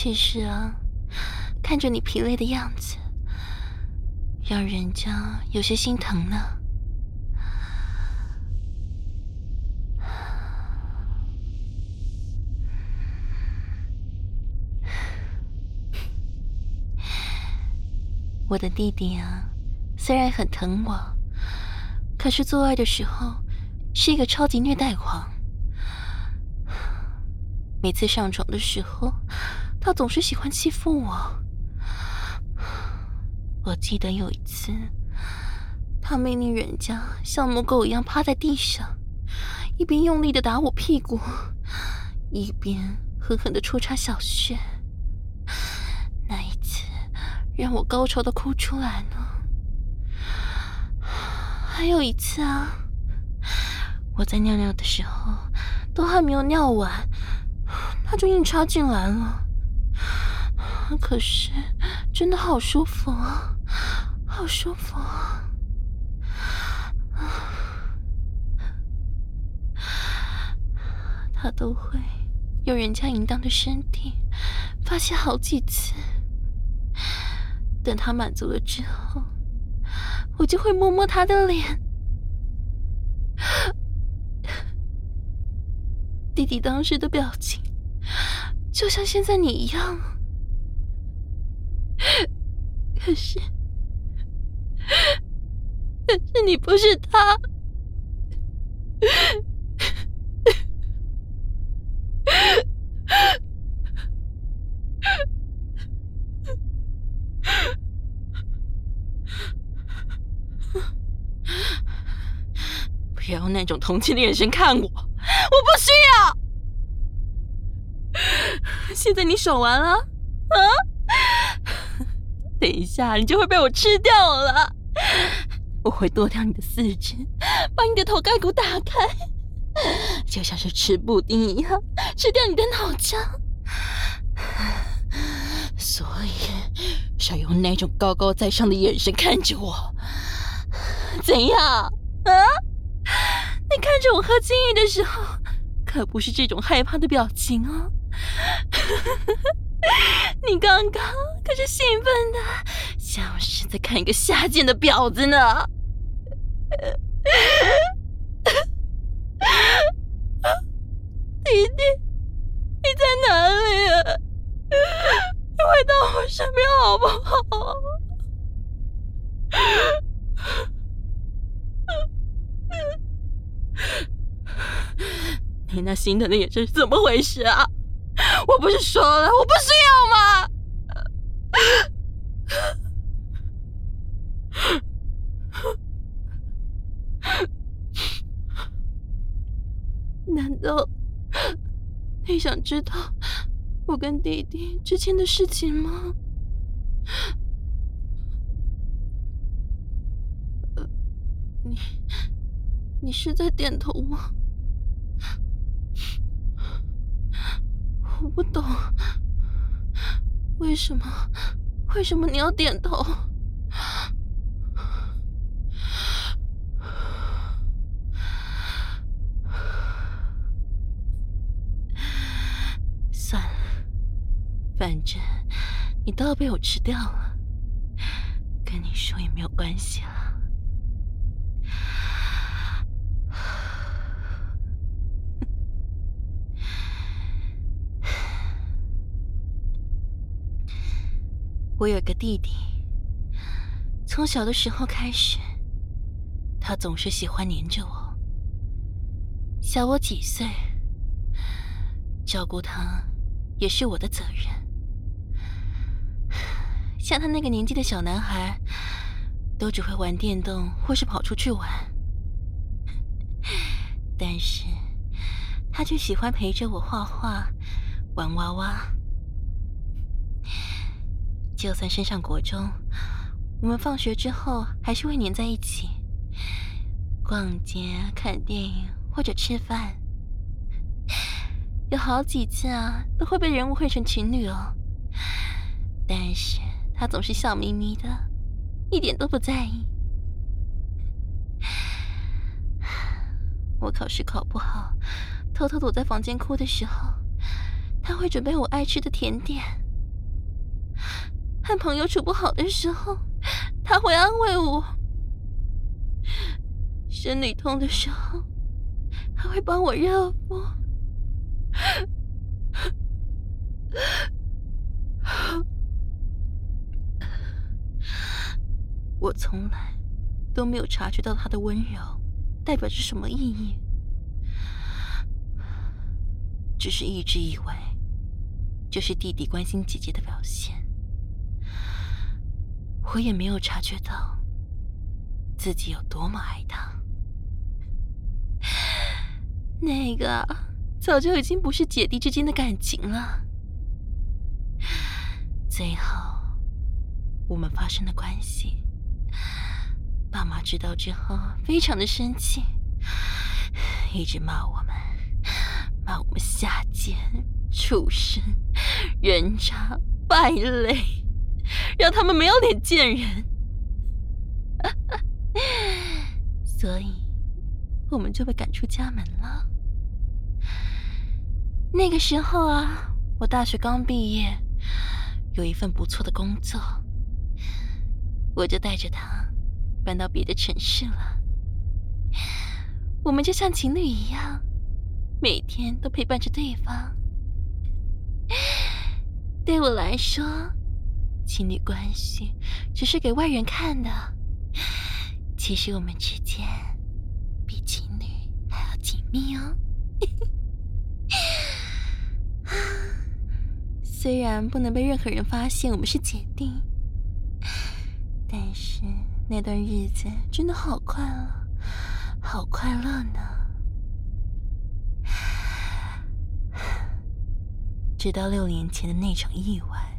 其实啊，看着你疲累的样子，让人家有些心疼呢。我的弟弟啊，虽然很疼我，可是做爱的时候是一个超级虐待狂。每次上床的时候，他总是喜欢欺负我。我记得有一次，他命令人家像母狗一样趴在地上，一边用力的打我屁股，一边狠狠的戳插小穴。那一次让我高潮的哭出来呢。还有一次啊，我在尿尿的时候都还没有尿完，他就硬插进来了。可是真的好舒服啊，好舒服啊。他都会用人家淫荡的身体发泄好几次，等他满足了之后，我就会摸摸他的脸。弟弟当时的表情就像现在你一样，可是你不是他。不要用那种同情的眼神看我，我不需要。现在你爽完了啊？等一下你就会被我吃掉了。我会剁掉你的四肢，把你的头盖骨打开，就像是吃布丁一样吃掉你的脑浆。所以少用那种高高在上的眼神看着我。怎样啊？你看着我喝精液的时候可不是这种害怕的表情哦。你刚刚可是兴奋的像是在看一个下贱的婊子呢。弟弟，你在哪里啊？你回到我身边好不好？你那心疼的眼神是怎么回事啊？我不是说了我不需要吗？难道你想知道我跟弟弟之间的事情吗？你是在点头吗？我不懂，为什么你要点头？算了，反正你都要被我吃掉了，跟你说也没有关系了。我有个弟弟，从小的时候开始，他总是喜欢黏着我，小我几岁，照顾他也是我的责任。像他那个年纪的小男孩，都只会玩电动或是跑出去玩，但是他却喜欢陪着我画画、玩娃娃。就算升上国中，我们放学之后还是会黏在一起，逛街、看电影或者吃饭。有好几次啊，都会被人误会成情侣哦。但是他总是笑眯眯的，一点都不在意。我考试考不好，偷偷躲在房间哭的时候，他会准备我爱吃的甜点， 和朋友处不好的时候，他会安慰我；生理痛的时候，还会帮我热敷。我从来都没有察觉到他的温柔代表着什么意义，只是一直以为这是弟弟关心姐姐的表现。我也没有察觉到自己有多么爱他。那个早就已经不是姐弟之间的感情了。最后我们发生了关系，爸妈知道之后非常的生气，一直骂我们下贱、畜生、人渣、败类，让他们没有脸见人。所以我们就被赶出家门了。那个时候啊，我大学刚毕业，有一份不错的工作，我就带着他搬到别的城市了。我们就像情侣一样，每天都陪伴着对方。对我来说，情侣关系只是给外人看的，其实我们之间比情侣还要紧密哦。虽然不能被任何人发现我们是姐弟，但是那段日子真的好快乐，好快乐呢。直到6年前的那场意外，